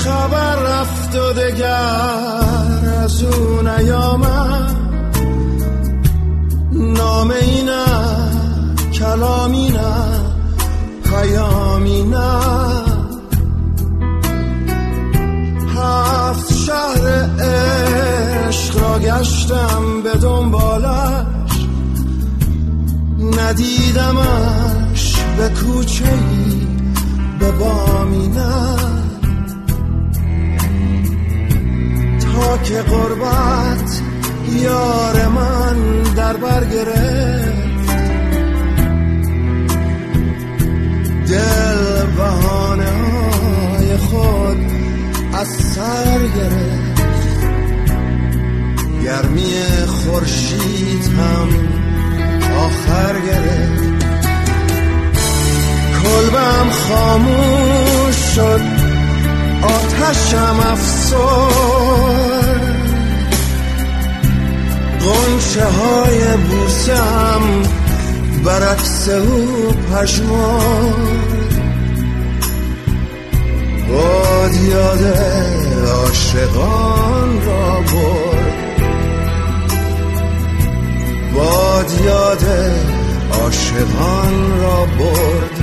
خبر رفت و دگر از اون نیامد، نامه‌ای نه، کلامی نه، پیامی نه. 7 شهر عشق را گشتم به دنبالش، ندیدمش به کوچه‌ای به بامی نه. تا که غربت یار من در بر گرفت، دل بهانه های خود از سر گرفت. گرمی خورشید هم آخر گرفت، کلبم خاموش شد، آتشم افسرد، غنچه های بوسم برعکس او پژمرد. باد یاد عاشقان را برد، باد یاد عاشقان را برد.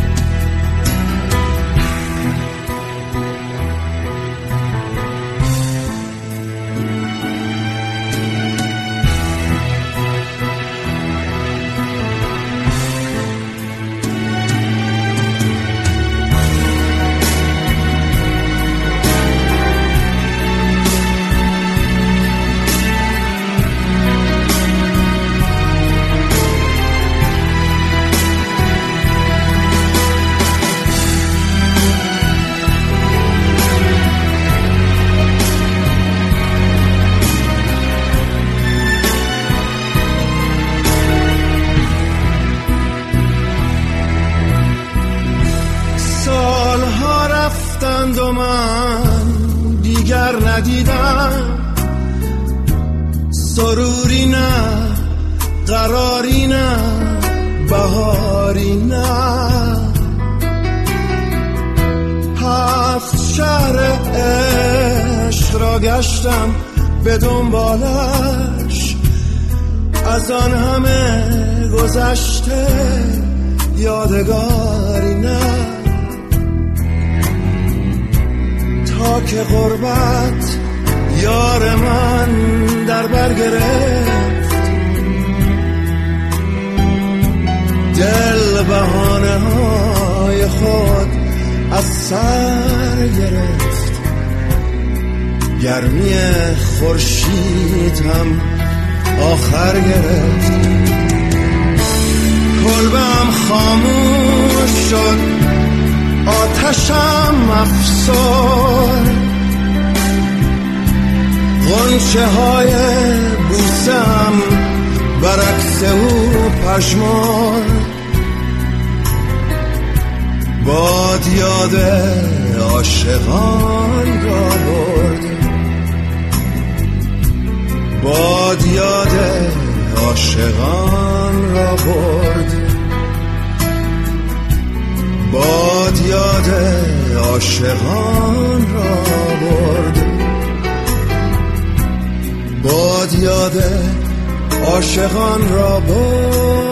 و من دیگر ندیدم، سروری نه، قراری نه، بهاری نه. 7 شهر عشق را گشتم به دنبالش، از آن همه گذشته یادگاری نه. تا که غربت یار من در بر گرفت، دل بهانه های خود از سر گرفت. گرمی خورشید هم آخر گرفت، کلبم خاموش شد، آتشم افسرد، غنچه های بوسم برعکس او پژمرد. باد یاد عاشقان را برد، باد یاد عاشقان را برد، باد یاد عاشقان را برد، باد یاد عاشقان را برد.